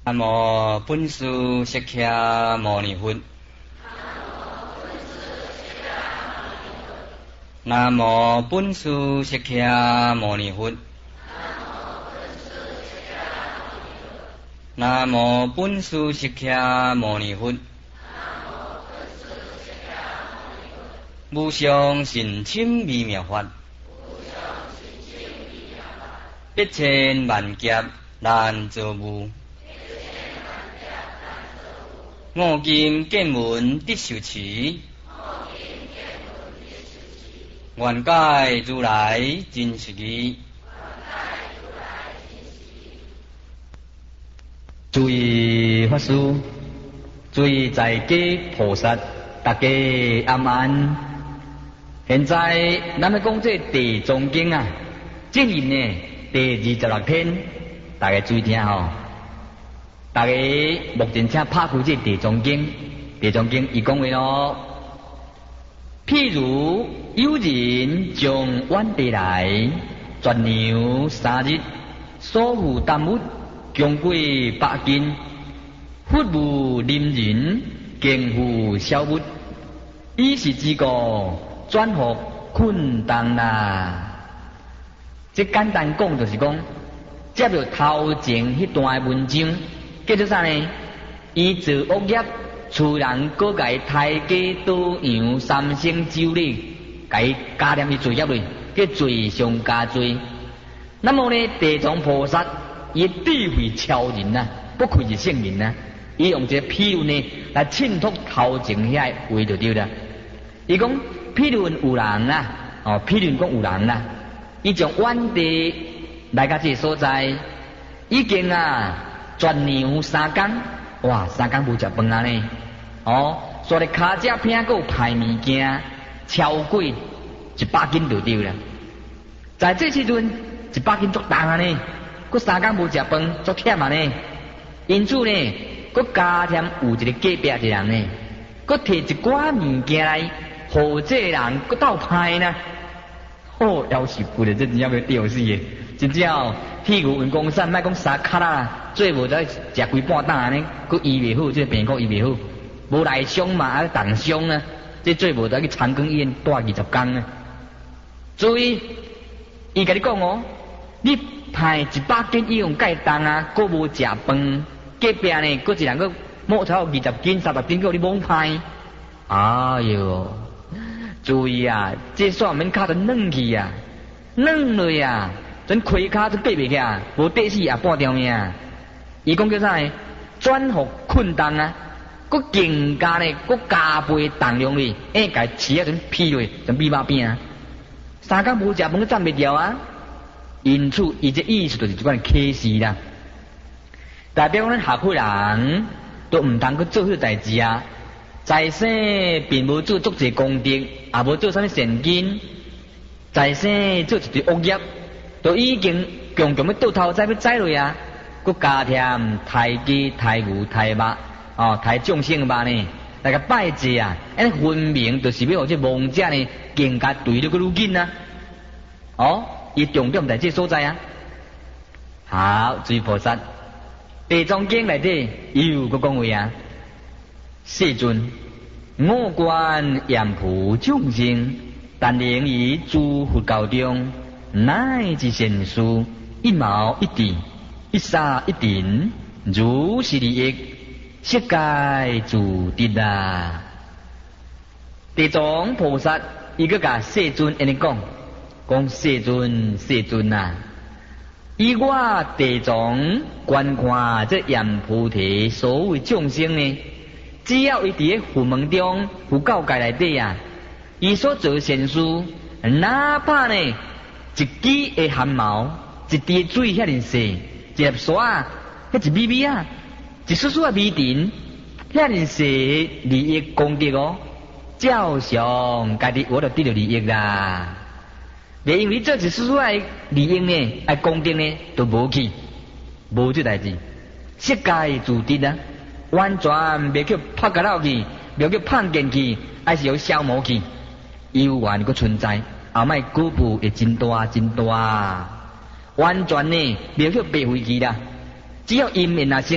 南无本师释迦牟尼佛。南无本师释迦牟尼佛。南无本师释迦牟尼佛。无上甚深微妙法，一千万劫难遭遇。我今见闻得受持，愿解如来真实义。诸位法师，诸位在家菩萨，大家阿安。现在咱们讲这地藏经啊，今日呢第26天，大家注意听吼。大家目前请拍开这地藏经，地藏经伊讲话咯。譬如有人从远地来，转牛3日，所负担物强过100斤，佛无临人，敬付小物，以是之故转复困当啦。这简单讲就是讲，接着头前迄段文章。叫做啥呢？伊做恶业，厝人各甲伊抬价倒洋3升酒礼，甲伊加念伊罪业嘞，叫罪上加罪。那么呢，地藏菩萨伊智慧超人啊，不愧是圣人啊！伊用这譬如呢来衬托头前遐话就对了。伊讲譬如有人啊，譬如讲有人啊，伊从远地来到这个所在，已经啊。转牛3天，哇，3天无食饭啊呢！所以卡只片还有派物件，超过100斤就对了。在这时阵，100斤足重啊呢，佮3天无食饭，足忝啊呢。因此呢，佮加添有一个隔壁一人呢，佮摕一寡物件来，互这人佮斗派呢。要是不了，这真要吊死嘅。真正屁股运功散，莫讲3卡啦，最无得食规半担呢，佮医袂好，这病苦医袂好，无内伤嘛，还重伤啊，这最无得去长庚医院待20天啊。所以，伊甲你讲哦，你派100斤以用介重啊，佮无食饭，隔壁呢，佮一人佮摸头20斤、30斤，佮你猛派，哎哟，注意啊，这煞免卡得软去啊，软落啊。真亏卡都爬袂起啊，无跌死也半条命。伊讲叫啥呢？转复困当啊，佮更加呢，佮加倍重量哩，甲饲啊阵劈落，阵比肉饼啊。3天无食饭，佮站袂掉啊。因此，伊这意思就是一款启示啦。代表咱学会人都唔通去做迄代志啊。在生并无做足侪功德，也无做啥物善根，在生做一堆恶业。都已经强强要倒头栽要栽落啊，佮加添抬鸡、抬牛、抬肉，抬众生肉呢，来个拜祭啊，安分明就是要互这亡者呢更加对了个愈紧啊。伊重点在这所在啊。好，诸位菩萨，地藏经内底又佮讲话啊，世尊，我观阎浮众生，但能于诸佛教中。乃至善事，一毛一滴，一沙一顶，如是利益，悉皆自得啊！地藏菩萨伊个甲世尊安尼讲，世尊啊！以我地藏观看这阎浮提所有众生呢，只要伊伫个佛门中、佛教界内底啊，伊所做善事，哪怕呢？一支的汗毛，一滴水遐尼细，一粒沙啊，迄一米米啊，一丝丝的米尘，遐尼细利益功德哦，照常家己我就得到利益啦。袂因为这一丝丝的利益呢，功德呢都无去，无这代志，悉皆自得啊，完全袂去拍甲落去，袂去碰见去，还是要消磨去，有缘个存在。后摆果报会真大真大，完全呢袂去白费去啦。只要因缘啊成熟，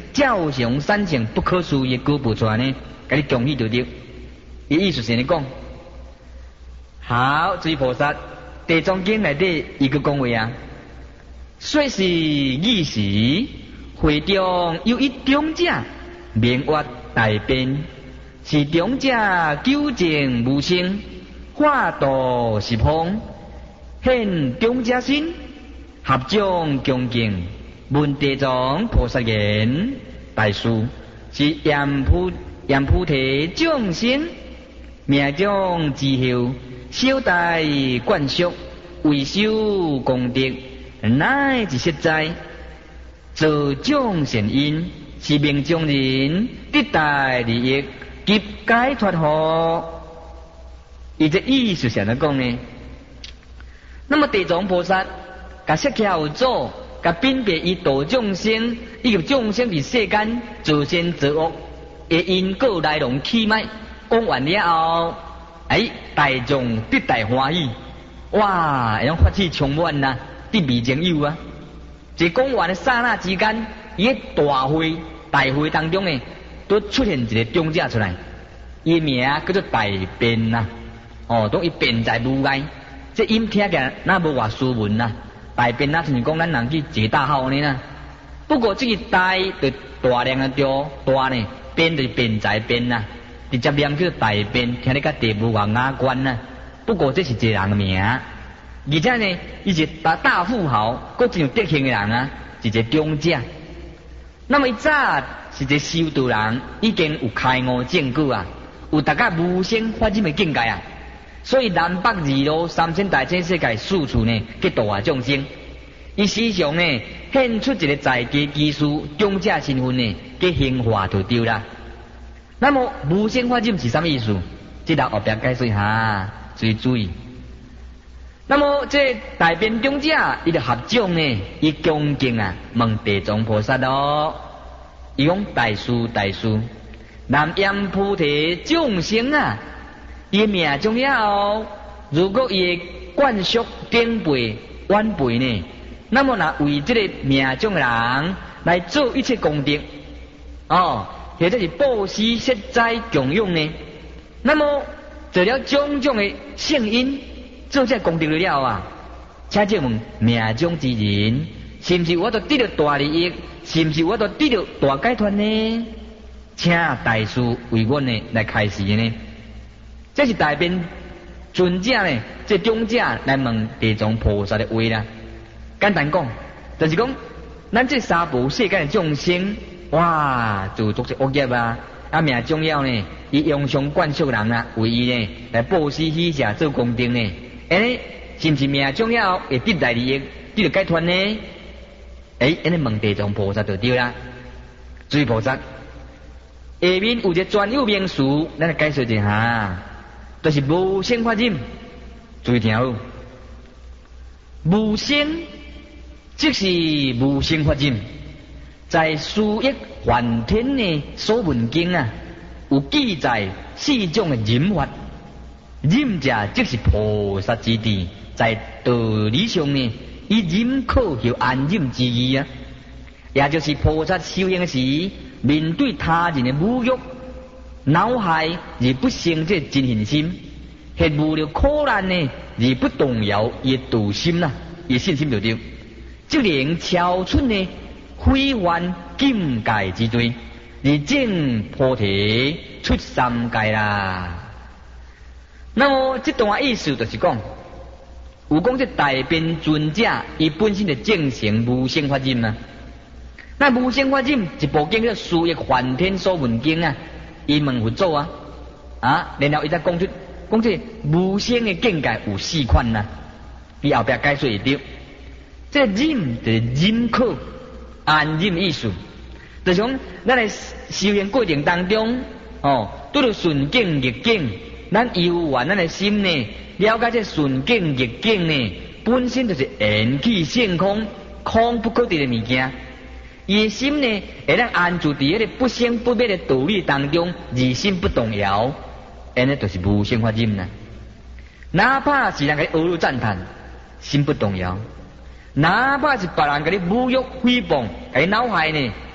照常三性不可思议举步出来呢，给你恭喜就对。伊意思是你讲，好，诸位菩萨，地藏经内底一个讲话啊，说是义时，会中有一长者，名曰大辩，是长者究竟无生，化度十方，现长者身，合掌恭敬，问地藏菩萨言：大师，是阎菩提众生。命中之后，小大灌输，为修功德，乃至实在，做众善因，是命中人得大利益，及解脱乎？伊这意思是安怎讲呢？那么地藏菩萨，甲释迦有祖，甲分别以度众生，以及众生伫世间自善自恶，的因果来龙去脉。讲完了后，大众得大欢喜，哇！会用发起充满呐，得味情有啊。这讲完的刹那之间，伊喺大会当中呢，都出现一个长者出来，伊名叫做大辩呐，都伊辩在无碍，这音听起来那无话斯文呐。大辩呐，就是讲咱人去坐大号呢啦。不过这个大就大量的大呢，辩就是辩在辩呐。直接念叫大辩，听你甲地无外雅观呐。不过这是一个人的名，而且呢，伊是大富豪，佫真有德行的人啊，是一个长者。那么伊早是一个修道人，已经有开悟证据啊，有大家无生法忍的境界啊。所以南北二路三千大千世界四处呢，去度化众生。伊时常呢，显出一个在家居士长者身份呢，去兴化就对啦。那么无生法忍是什么意思？这道后边解释一下，注意。那么这大辩长者，伊就合掌呢，伊恭敬啊，问地藏菩萨咯。伊讲大师，南阎菩提众生啊，伊命中了后，如果伊灌输顶辈晚辈呢，那么若为这个命中的人来做一切功德，或者是布施设斋供养呢，那么做了种种的圣因，做这功德了啊，请问命中之人，是不是我都得到大利益？是不是我都得到大解脱呢？请大师为我呢来开示呢。这是大辩尊者呢，这长者来问地藏菩萨的话啦。简单讲，就是讲，咱这三无世间的众生。哇，就做些恶业啊！命中了呢，以用上灌输人啊，为伊呢来布施施舍做功德呢。是不是命中了会得大利益，得到解脱呢？安尼问地藏菩萨就对啦。诸位菩萨，下面有一个专有名词，咱来解释一下，就是无生法忍。注意听好，无生即是无生法忍。在《书益梵天》的所闻经啊，有记载四种的忍法。忍者即是菩萨之地，在道理上呢，以忍可有安忍之意啊。也就是菩萨修行时，面对他人的侮辱、恼害而不生这真恨心，或遇了苦难呢而不动摇伊道心啦，伊信心就对，即能超出呢非凡境界之罪，而证菩提出三界啦。那么这段意思就是讲，有讲这大辩尊者，伊本身就证成无生法忍啊。那无生法忍一部经叫《书益梵天所闻经》啊，伊问佛祖啊，然后伊再讲出这无生的境界有四款呐。伊后边解说一对，这忍就是忍可。安忍意思，就是讲咱在修行过程当中，拄到顺境逆境，咱游玩咱的心呢，了解这顺境逆境呢，本身就是缘起性空，空不可得的物件。伊心呢，会让安住伫迄个不生不灭的道理当中，而心不动摇，安尼就是无生法忍啦。哪怕是人给你阿谀赞叹，心不动摇。哪怕是别人给你侮辱、诽谤、给你恼害呢，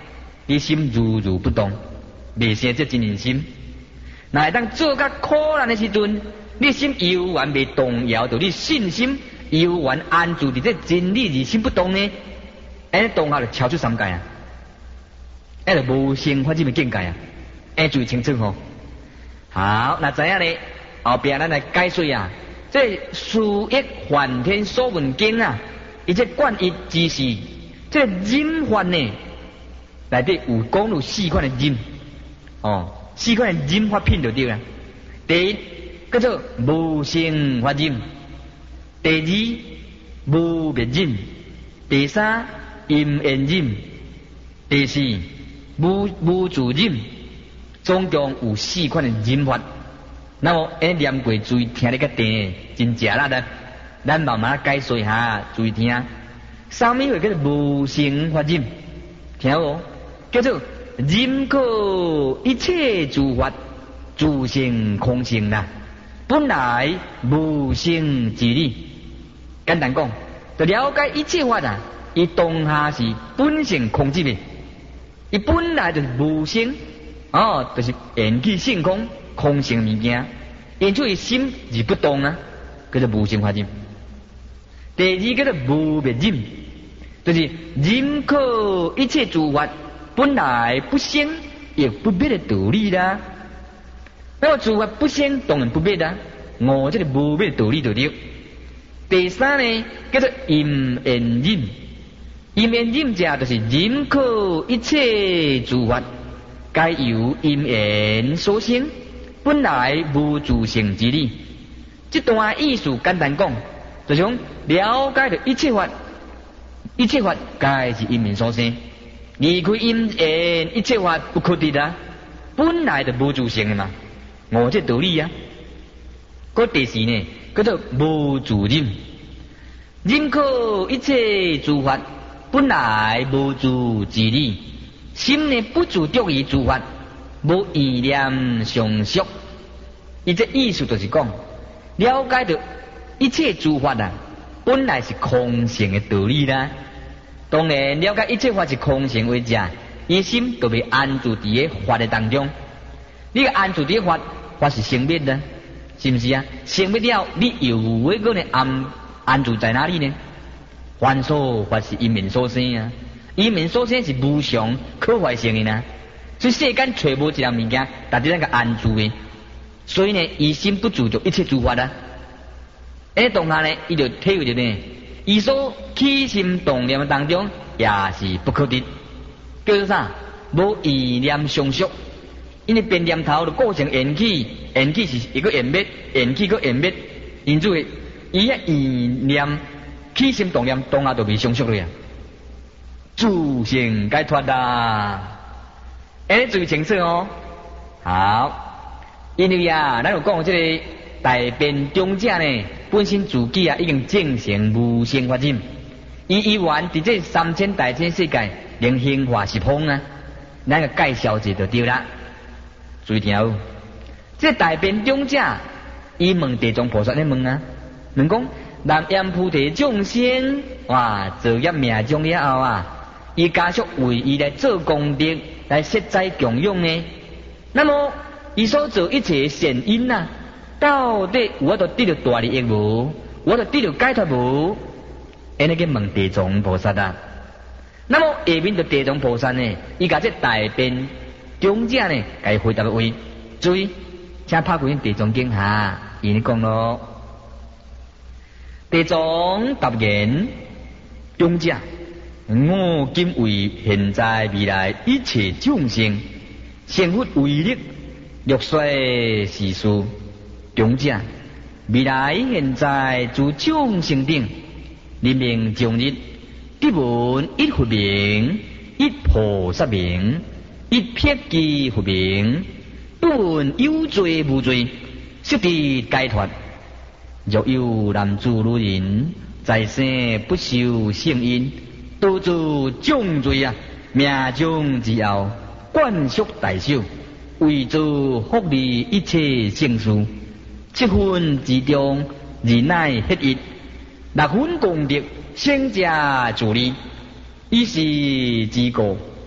你心如如不动，未生这真人心。若会当做甲苦难的时阵，你心犹原未动摇，着你信心犹原安住伫这真理而心不动呢？安动下就超出三界啊！安就无生法这么境界啊！安注意清楚吼。好，那知影咧，后边咱来解说啊。这书益梵天说文经啊，伊这贯一之事，这忍法呢，内底有讲有四款的忍，四款的忍法品就对啦。第一叫做无生法忍，第二无灭忍，第三因缘忍，第四无助忍，总共有四款的忍法。那么，念过注意听你个定，真正啦，咱慢慢解说下，注意听。啥物会叫做无生法忍？听无？叫做忍可一切诸法自性空性啦，本来无生之理。简单讲，就了解一切法啊，伊当下是本性空寂的，伊本来就是无生，就是缘起性空。空性物件，因此伊心是不动啊，叫做无生法忍。第二叫做无灭忍，就是忍可一切诸法本来不生也不灭的道理啦。那么诸法不生当然不灭啦，这个无灭的道理就对。第三呢叫做因缘忍，因缘忍者就是忍可一切诸法该由因缘所生。本来无自性之理，这段意思简单讲，就像了解到一切法，一切法皆是因缘所生，离开因缘，一切法不可得啊，本来就无自性的嘛，这道理啊。个第四呢，叫做无自忍，忍可一切诸法本来无自之理，心呢不自着于诸法。无意念相续，伊这意思就是讲，了解到一切诸法啊，本来是空性的道理啦。当然，了解一切法是空性为者，伊心就被安住伫个法的当中。你个安住伫个法，法是生灭的，是不是啊？生灭了，你又为个呢安住在哪里呢？凡所法是因缘所生啊，因缘所生是无常可坏性的呢。所以世间找无一样物件，达至咱个安住的。所以呢，伊心不自着一切诸法啊。当下呢，伊就体会着呢，伊所起心动念的当中，也是不可得。叫做啥？无意念相续，因为变念头就构成缘起，缘起是一个缘灭，缘起个缘灭，因此伊个意念起心动念当下就未相续了呀，自性解脱啦。注意清楚哦。好，因为咱有讲这个大辩中者呢，本身自己已经证成无生法忍，伊依然伫这3000大千世界能行化十方啊，咱个介绍者就对啦。注意听哦，这大辩中者，伊问地藏菩萨咧问啊，问讲南阎菩提众生，造业命中了后啊，伊家属为伊来做功德。来设斋供养呢？那么伊所做一切善因啊，到底我都得到大利益无？我都得到解脱无？安尼去问地藏菩萨啊。那么下面的地藏菩萨呢，伊甲这大辩中者呢，该回答的话，注意，请拍开地藏经哈，伊呢讲咯，地藏答言中者。我今为现在未来一切众生，成佛为力，欲说是事。中者，未来现在诸众生等，人命终日，得闻一佛名，一菩萨名，一撇记佛名，不闻有罪无罪，悉得解脱。若有男子女人，在生不修圣因。导致重罪啊，命中之后，灌输大小，为做福利一切圣事，7分之中，而乃迄一，6分功德，生者助力，以是之故，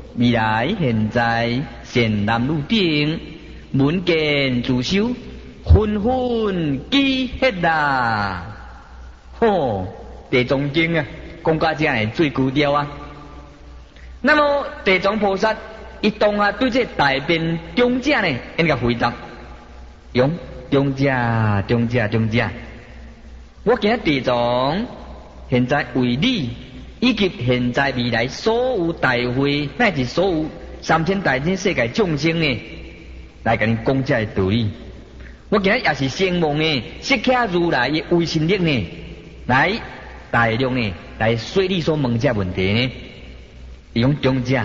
未来现在善男女等，闻见自修，纷纷记hết啦。地藏經啊，講到這係最高調啊。那麼地藏菩薩一當下對這大辯中者呢，應該回答：用中者，我今日地藏現在為你以及現在未來所有大會乃至所有3000大千世界眾生呢，來跟你講這個道理。我今日也是聲望呢，釋迦如來的威神力呢，來大量呢來說你所問這問題呢。用中者，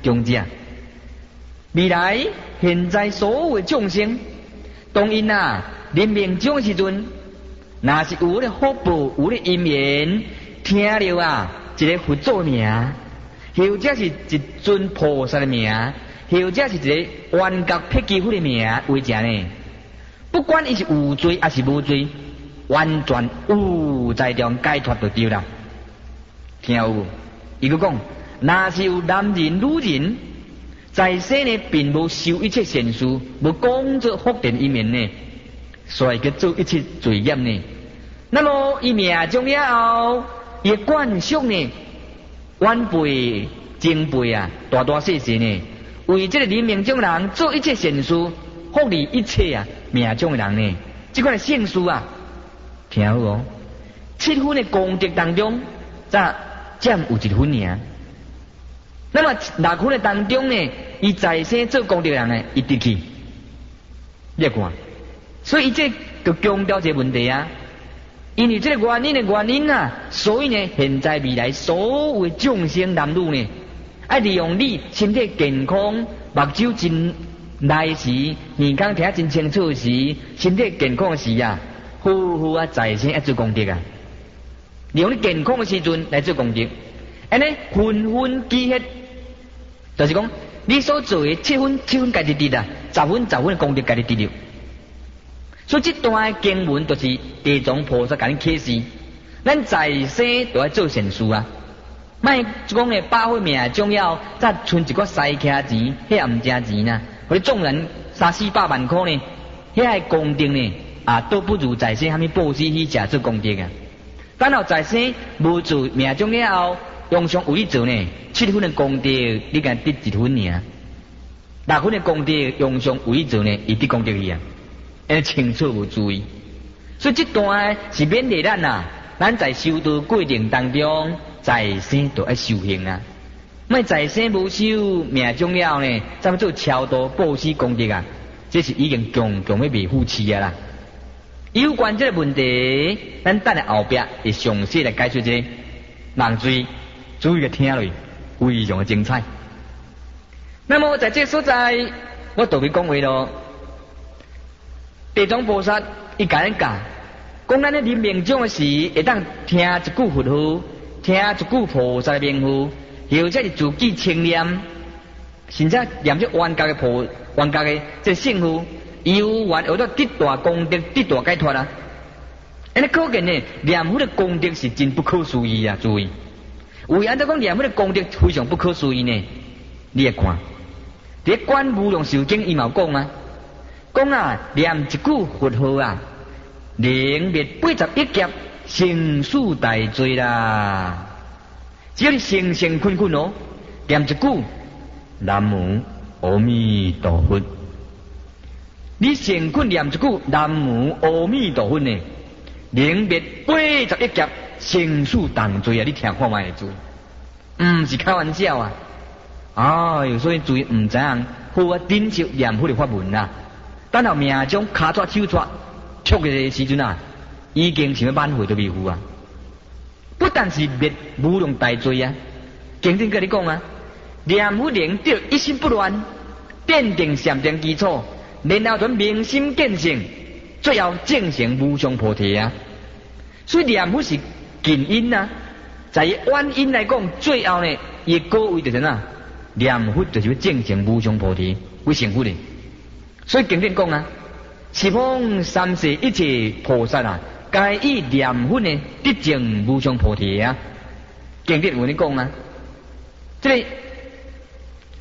未來現在所有的眾生，當因啊臨命終時陣，若是有咧福報，有咧因緣，聽了啊一個佛祖名，或者是一尊菩薩的名，或者是一個圓覺辟支佛的名為者呢，不管伊是有罪還是無罪，完全有在中解脫就對啦。聽有無？伊佫講，若是有男人、女人，在世呢並無受一切善事，無講做福田因緣呢，所以佢做一切罪業呢。那麼伊命終了後，伊慣屬呢，晚輩、前輩啊，大大細細呢，為這個臨命終人做一切善事，福利一切啊，命終的人呢，這款聖事啊，聽好哦，7分的功德當中，才佔有1分爾。那麼6分的當中呢，伊在生做功德人呢，伊得去，你看，所以這就強調這個問題啊。因為這個原因啊，所以呢，現在未來所有的眾生男女呢，要利用你身體健康、目睭真來時、耳孔聽真清楚時、身體健康時啊，好啊，在生要做功德啊。利用你健康的時陣來做功德，安尼分分記hết，就是講你所做的7分家己得啊，10分的功德家己得了。所以這段經文就是地藏菩薩甲你啟示，咱在世都要做善事啊。莫講呢8歲命終了，再存一個西徛錢，迄也唔正錢呐。或者眾人300-400萬塊呢，迄個功德呢都不如在世蝦米布施去食做功德啊。等到在世無做命終了後，用上有你做呢7分的功德，你敢得1分爾；6分的功德用上有你做呢，伊得功德去啊。因清楚無注意，所以這段是勉勵咱啊，咱在修道過程當中，在生都要修行啊。莫在生無修，命終了呢，咱要做超度布施功德啊，這是已經強要未負起啊啦。有關這個問題，咱等下後壁會詳細來解說這個，人注注意個聽落，非常的精彩。那麼在這個所在，我特別講話咯。地藏菩薩伊甲咱教，講咱咧臨命終的時，會當聽一句佛號，聽一句菩薩的名號，或者是自己清念，甚至念這圓覺的這聖號，有緣學到得大功德，得大解脫啊！安尼可見呢，念佛的功德是真不可思議啊！注意，為安怎講念佛的功德非常不可思議呢？你來看，在《觀無量壽經》伊嘛有講啊。講啊，念一句佛號啊，能滅81劫生死大罪啦！只要你成困哦，念一句南無阿彌陀佛，你成困念一句南無阿彌陀佛呢，能滅81劫生死大罪啊！你聽看賣注意，唔是開玩笑啊！哎呦，所以注意唔知影好啊，珍惜念佛的法門啊！等到命中卡抓手抓觸嘅時陣啊，已經想要挽回都未赴啊！不但是滅無量大罪啊，經典跟你講啊，念佛能得一心不亂，奠定禪定基礎，然後就明心見性，最後證成無上菩提啊！所以念佛是近因啊，在遠因來講，最後呢，伊個位就是哪？念佛就是要證成無上菩提，為成佛的。所以經典講啊，十方三世一切菩薩啊，皆以念佛呢得證無上菩提啊。經典有你講啊，這個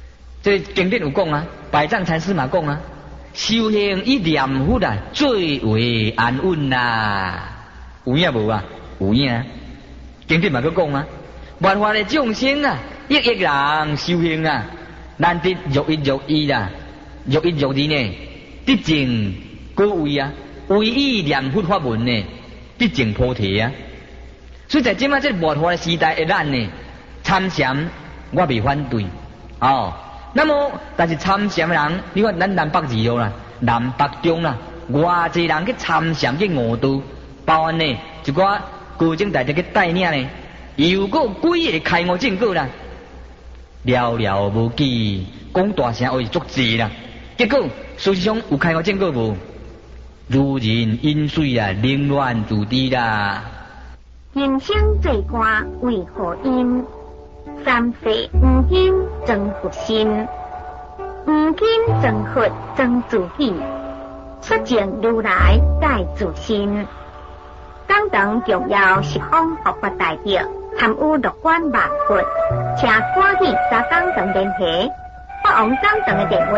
这经典有讲啊，百丈禅师嘛讲啊，修行以念佛啊最为安稳啦。有影无啊？有影。经典嘛佮讲啊，万法的众生啊，一一人修行啊，难得若一若一啦，若一若二呢，得证果位啊，唯以念佛法门呢，得证菩提啊。所以在今仔这末法的时代的咱呢，参禅我未反对哦。那么但是参禅的人，你看咱南北二路啦，南北中啦，偌济人去参禅去悟道，包含呢一寡高僧大德去带领呢，又个几个开悟证果啦，寥寥无几，讲大声话足济啦。结果事实上有开悟证果无？如人饮水啊，冷暖自知啦。 人生最歌为何因？三世黄金增福心，黄金增福增自喜，出证如来带自心。讲堂重要十方佛法大德，含有乐观万佛，请赶紧打讲堂联系，发往讲堂的电话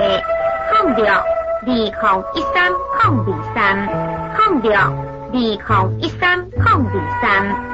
06201300230620130023。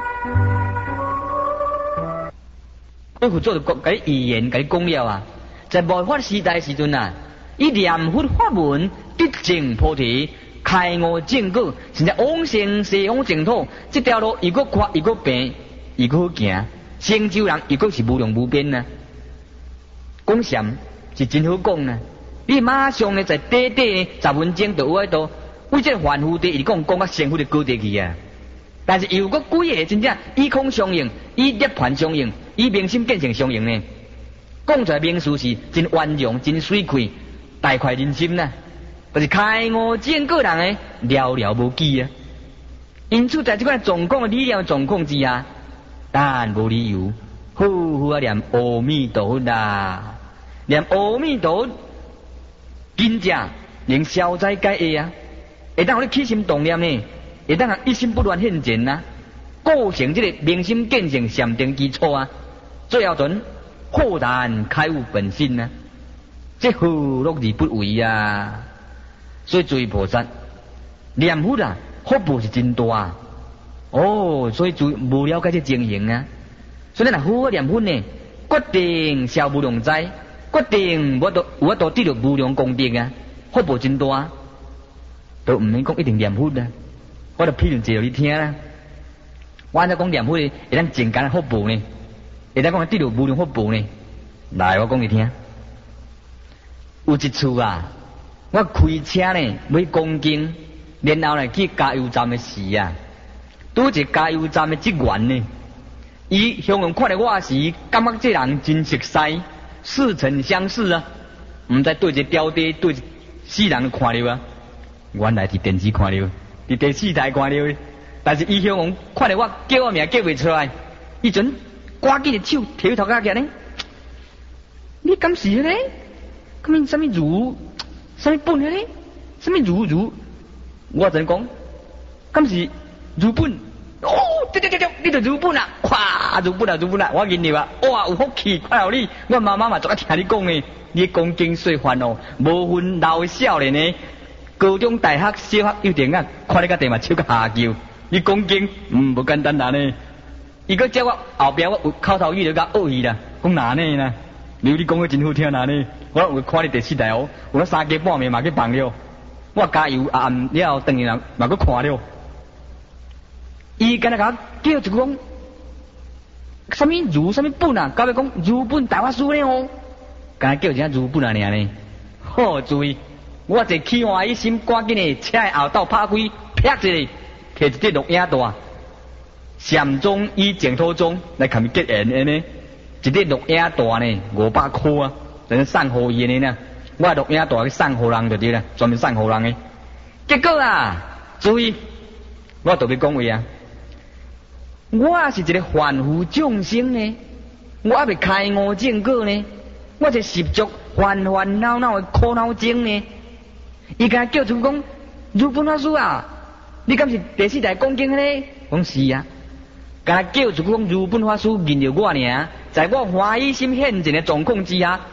我佛做甲你预言，甲你讲了啊，在末法时代时阵啊，以念佛法门得证菩提，开悟证果，甚至往生西方净土，这条路又搁宽又搁平又搁好行，成就人又搁是无量无边啊！讲禅是真好讲啊！你马上呢在短短10分钟就有喺度，为这凡夫地一讲到成佛的高地去啊！但是又搁几个真正以空相应，以涅槃相应，以明心见性相应呢？讲出来名词是真圆融、真水快、大快人心呐！就是开悟证果人呢，寥寥无几啊！因此在这款状况的理念状况之下，但无理由，好好啊念阿弥陀佛啦，念阿弥陀佛，真正能消灾解厄啊！会当互你起心动念呢？会当一心不乱现前啊，构成这个明心见性禅定基础啊，最后阵豁然开悟本心啊，这何乐而不为啊！所以诸位菩萨念佛啊，福报是真大哦。所以就无了解这情形啊。所以咱好好念佛呢，决定消无量灾，决定有法度得到无量功德啊，福报真大，都唔免讲一定念佛啊。我就譬如借你听啦，我安怎讲念佛呢？会当增加福报呢？会当讲得到无量福报呢？来，我讲你听。有一次啊，我开车呢要讲经，然后呢去加油站的时啊，拄一加油站的职员呢，伊向人看到我时，感觉这人真熟悉，似曾相识啊。唔知对一个吊地对死人看到啊，原来是电视看到。伫第4台看到，但是伊向我看到我叫我名叫袂出来，伊阵赶紧的手提头壳起呢。你敢是呢？咁什么如，什么本呢？什么如？我真讲，敢是如本？哦，对，你就如本啊！夸如本啊！我认了啊！哇，有福气，看到你，我妈妈嘛昨仔听你讲的，你讲经说法哦，无分老少年呢。高中、大学、小学一定啊，看你个地嘛手甲下叫，你讲经无简单啦呢。伊个叫我后壁我有口头语就甲恶意啦，讲哪呢啦？你讲个真好听哪呢？我有看你第4台哦，有那3更半暝嘛去放了，我加油暗了等于人嘛去看了。伊敢若甲叫一句讲，什么如什么本啊？到尾讲如本大法师呢哦，敢叫一下如本啊尔呢？好注意。我这起欢喜心，赶紧的车的后斗拍开，啪一下，摕一块录影带，禅宗以净土宗来甲伊结缘的呢，一块录影带呢500块啊，等送互伊的呢。我录影带去送互人就对啦，专门送互人的。结果啊，注意，我特别讲话啊，我是一个凡夫众生呢，我还未开悟证果呢，我是十足烦烦恼恼的苦恼精呢。伊甲叫出讲，如本法师啊，你敢是第4台讲经的呢？讲是啊，甲叫出讲如本法师认着我尔，在我欢喜心现前的状况之下，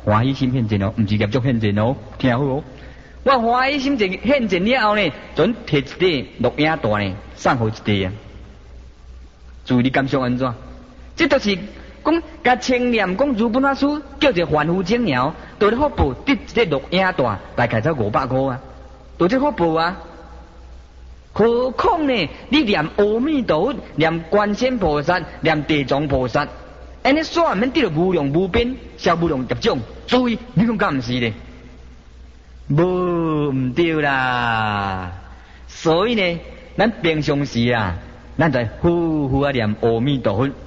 欢喜心现前哦，唔是业障现前哦，听好哦。我欢喜心现前了后呢，准摕一块录影带呢，送互一块啊。注意你感想安怎？这都是讲甲清念讲如本法师叫一个凡夫精鸟，到咧福报得一个录影带，大概才500块啊，到这福报啊。何况呢？你念阿弥陀佛，念观世音菩萨，念地藏菩萨，安尼煞免得到无量无边、消无量业障。注意，你讲敢毋是咧？唔对啦。所以呢，咱平常时啊，咱在呼呼啊念阿弥陀佛，